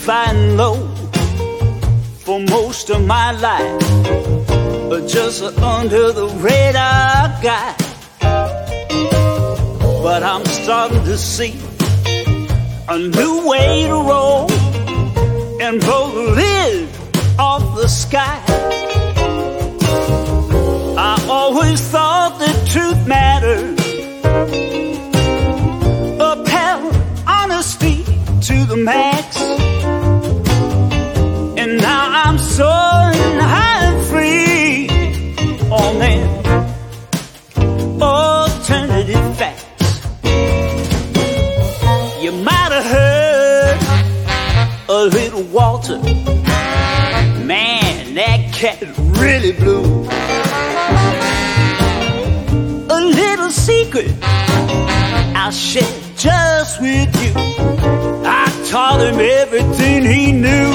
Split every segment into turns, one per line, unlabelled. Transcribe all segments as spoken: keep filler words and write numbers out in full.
flying low for most of my life, just under the radar guy. But I'm starting to see a new way to roll and blow the lid off the sky. I always thought that truth mattered, upheld honesty to the max, and now I'm soaring high and free on them alternative facts. You might have heard a little Walter, man, that cat really blew. A little secret I'll share just with you. I taught him everything he knew.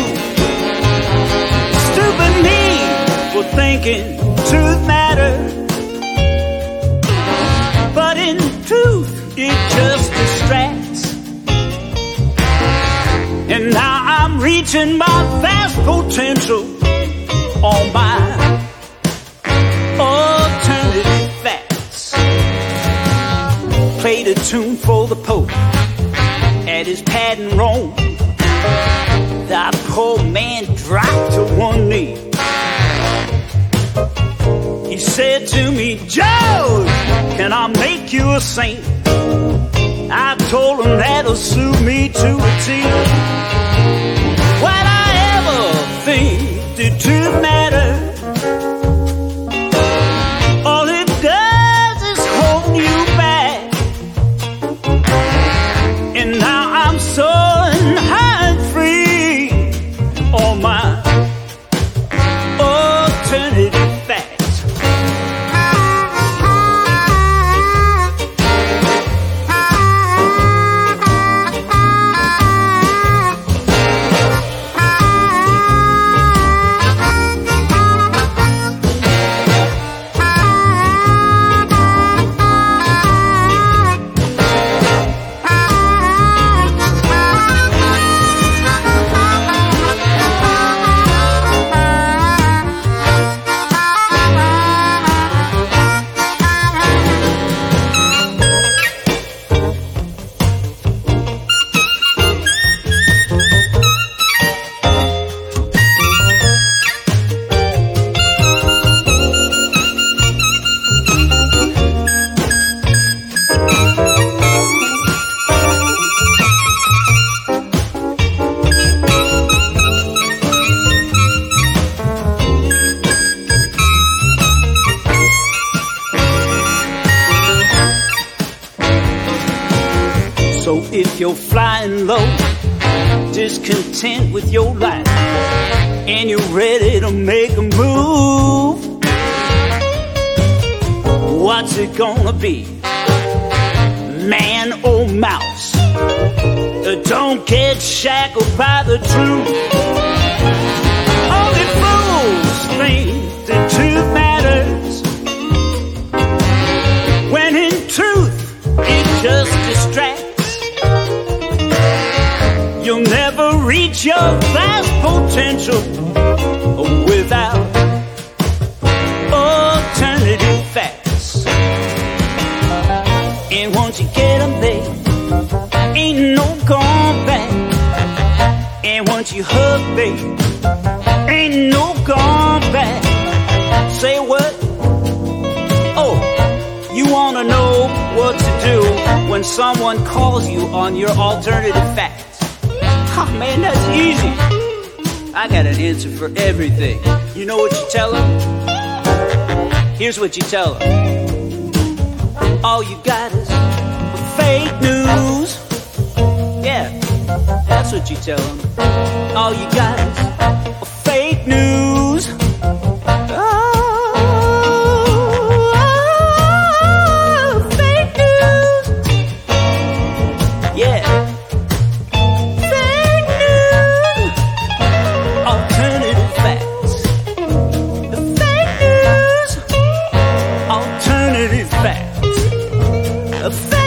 Stupid me for thinking truth mattered, but in truth it just distracts. And now I'm reaching my vast potential on my alternative facts. Played a tune for the Pope at his pad in Rome. That poor man dropped to one knee. He said to me, "George, can I make you a saint?" I told him that'll suit me to a T. Would I ever think that truth matters? All it does is hold you back. And now I'm soaring high and free on my alternative facts. So if you're flying low, discontent with your life, and you're ready to make a move, what's it gonna be? Man or mouse? Don't get shackled by the truth. Only fools think that truth matters, when in truth it just distracts. You'll never reach your vast potential without alternative facts. And once you get them there, ain't no going back. And once you hug, baby, ain't no going back. Say what? Oh, you wanna know what to do when someone calls you on your alternative facts? Oh man, that's easy. I got an answer for everything. You know what you tell them? Here's what you tell them. All you got is fake news. Yeah, that's what you tell them. All you got is fake news. Oh, fake news. Yeah. Alternative facts. The fake news. Alternative facts. The fake